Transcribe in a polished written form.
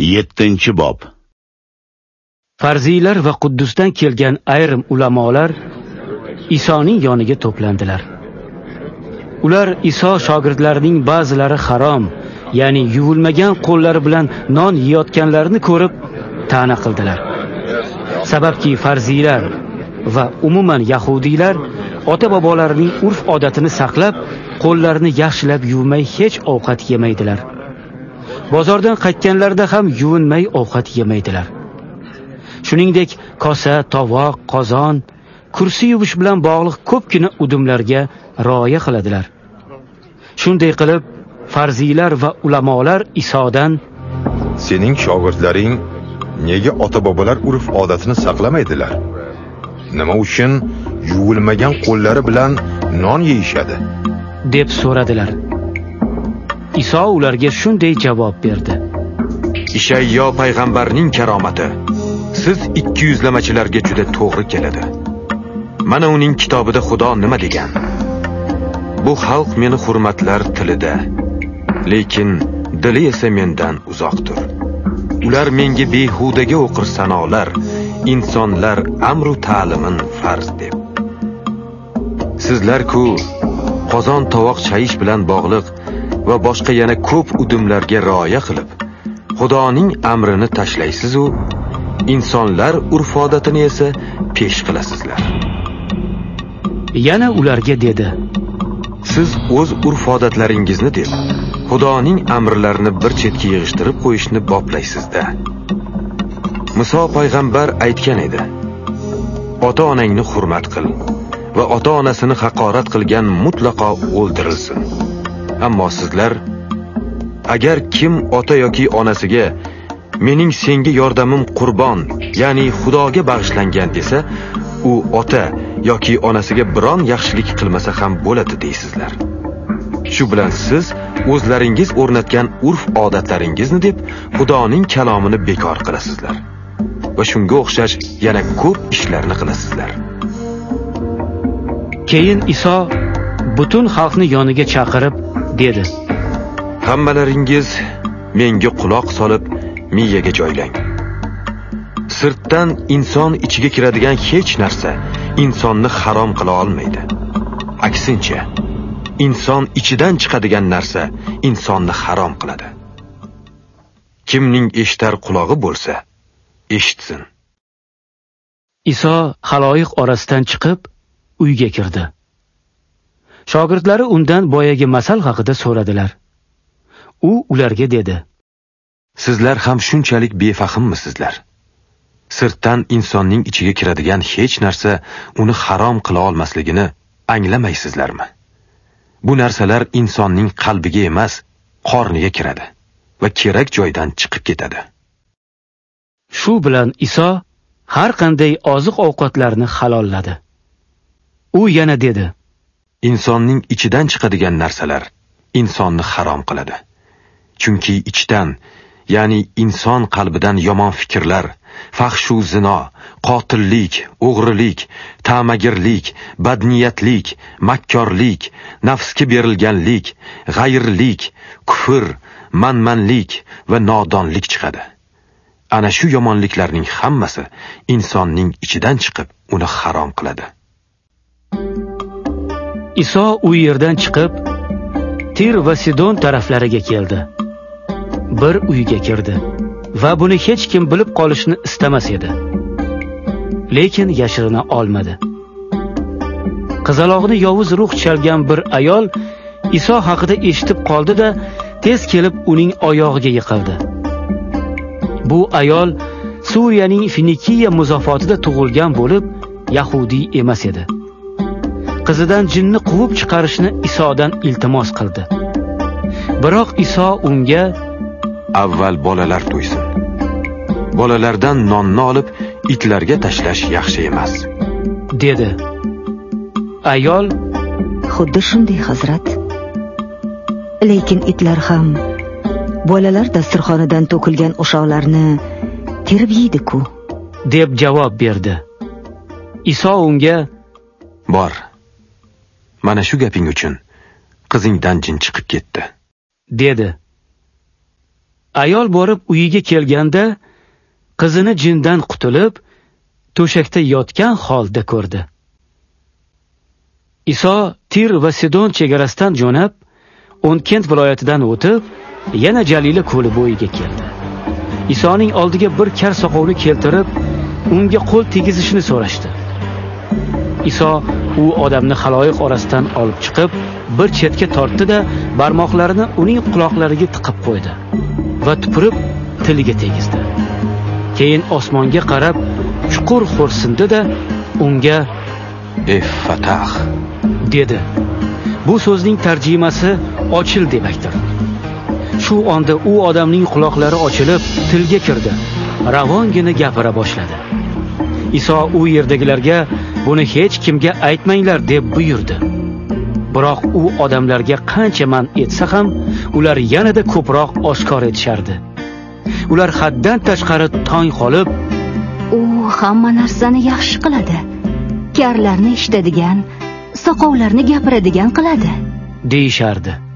7-bob. Farziylar va Quddusdan kelgan ayrim ulamolar Isoning yoniga to'plandilar. Ular Iso shogirdlarining ba'zilari harom, ya'ni yuvilmagan qo'llari bilan non yeyotganlarini ko'rib ta'na qildilar. Sababki farziylar va umuman yahudiylar ota-bobolarining urf-odatini saqlab, qo'llarini yaxshilab yuvmay hech ovqat yemaydilar. Bozordan qaytganlarida ham yuvinmay ovqat yemaydilar. Shuningdek, kosa, tovoq, qozon, kursi yuvish bilan bog'liq ko'pgina udumlarga rioya qiladilar. Shunday qilib, farziylar va ulamolar Isodan: "Sening shogirdlaring nega ota-bobolar urf-odatini saqlamaydilar? Nima uchun yuvilmagan qo'llari bilan non yeyishadi?" deb so'radilar. Iso ularga shunday javob berdi: Ishayyo payg'ambarning karomati siz 200lamachilarga juda to'g'ri keladi. Mana uning kitobida Xudo nima degan? Bu xalq meni hurmatlar tilida, lekin dili esa mendan uzoqdir. Ular menga behudaga o'qir sanolar, insonlar amru ta'limin farz deb. Sizlar-ku qozon tovoq chayish bilan bog'liq va boshqa yana ko'p udumlarga rioya qilib, Xudoning amrini tashlaysiz u insonlar urf-odatini esa pesh qilasizlar. Yana ularga dedi: Siz o'z urf-odatlaringizni deb Xudoning amrlarini bir chetga yig'ishtirib qo'yishni boplaysizda. Muso payg'ambar aytgan edi: Ota-onangni hurmat qil va ota-onasini haqorat qilgan mutlaqo o'ldirilsin. Ammo sizlar, agar kim ota yoki onasiga mening senga yordamim qurbon, ya'ni Xudoga bag'ishlangan desa, u ota yoki onasiga biron yaxshilik qilmasa ham bo'ladi deysizlar. Shu bilan siz o'zlaringiz o'rnatgan urf-odatlaringizni deb Xudoning kalomini bekor qilasizlar va shunga o'xshash yana ko'p ishlarni qilasizlar. Keyin Iso butun xalqni yoniga chaqirib dedi: Hammalaringiz menga quloq solib miyaga joylang. Sirtdan inson ichiga kiradigan hech narsa insonni harom qila olmaydi. Aksincha, inson ichidan chiqadigan narsa insonni harom qiladi. Kimning eshitar qulog'i bo'lsa, eshitsin. Iso xaloyiq orasidan chiqib uyga kirdi. Shogirdlari undan boyagi masal haqida so'radilar. U ularga dedi: Sizlar ham shunchalik befahmmisizlar? Sirtdan insonning ichiga kiradigan hech narsa uni harom qila olmasligini anglamaysizlarmi? Bu narsalar insonning qalbiga emas, qorniga kiradi va kerak joydan chiqib ketadi. Shu bilan Iso har qanday oziq-ovqatlarni halolladi. U yana dedi: Insonning ichidan chiqadigan narsalar insonni harom qiladi. Chunki ichdan, ya'ni inson qalbidan yomon fikrlar, fahshu zino, qotillik, o'g'rilik, ta'magirlik, badniyatlik, makkorlik, nafsga berilganlik, g'ayrlik, kufr, manmanlik va nodonlik chiqadi. Ana shu yomonliklarning hammasi insonning ichidan chiqib uni harom qiladi. Iso u yerdan chiqib Tir va Sidon taraflariga keldi. Bir uyga kirdi va buni hech kim bilib qolishni istamas edi. Lekin yashirina olmadi. Qizalog'ini yovuz ruh chalgan bir ayol Iso haqida eshitib qoldi-da, tez kelib uning oyog'iga yiqildi. Bu ayol Suriyaning Finikiya muzofotida tug'ilgan bo'lib, yahudiy emas edi. Qizidan jinni quvib chiqarishni Isodan iltimos qildi. Biroq Iso unga: Avval bolalar to'ysin. Bolalardan nonni olib itlarga tashlash yaxshi emas, dedi. Ayol: Xuddi shunday, hazrat. Lekin itlar ham bolalar dasturxonidan to'kilgan o'shoqlarni terib yeydi-ku, deb javob berdi. Iso unga: Bor. Mana shu gaping uchun qizingdan jin chiqib ketdi, dedi. Ayol borib uyiga kelganda qizini jindan qutulib, to'shakda yotgan holda ko'rdi. Iso Tir va Sidon chegarasidan jo'nab, O'nkent viloyatidan o'tib, yana Jalila ko'li bo'yiga keldi. Isoning oldiga bir kar soqovni keltirib, unga qo'l tegizishini so'rashdi. Iso u odamni xaloyiq orasidan olib chiqib, bir chetga tortdi-da, barmoqlarini uning quloqlariga tiqib qo'ydi va tupurib tiliga tegizdi. Keyin osmonga qarab, chuqur xo'rsindi-da, unga Fatah dedi. Bu so'zning tarjimasi ochil demakdir. Shu onda u odamning quloqlari ochilib, tilga kirdi. Ravongina gapira boshladi. Iso u yerdagilarga buni hech kimga aytmanglar deb buyurdi. Biroq u odamlarga qancha man etsa ham, ular yanada ko'proq oshkor etishardi. Ular haddan tashqari tong qolib, u hamma narsani yaxshi qiladi. Karlarni eshitadigan, soqovlarni gapiradigan qiladi, deyishardi.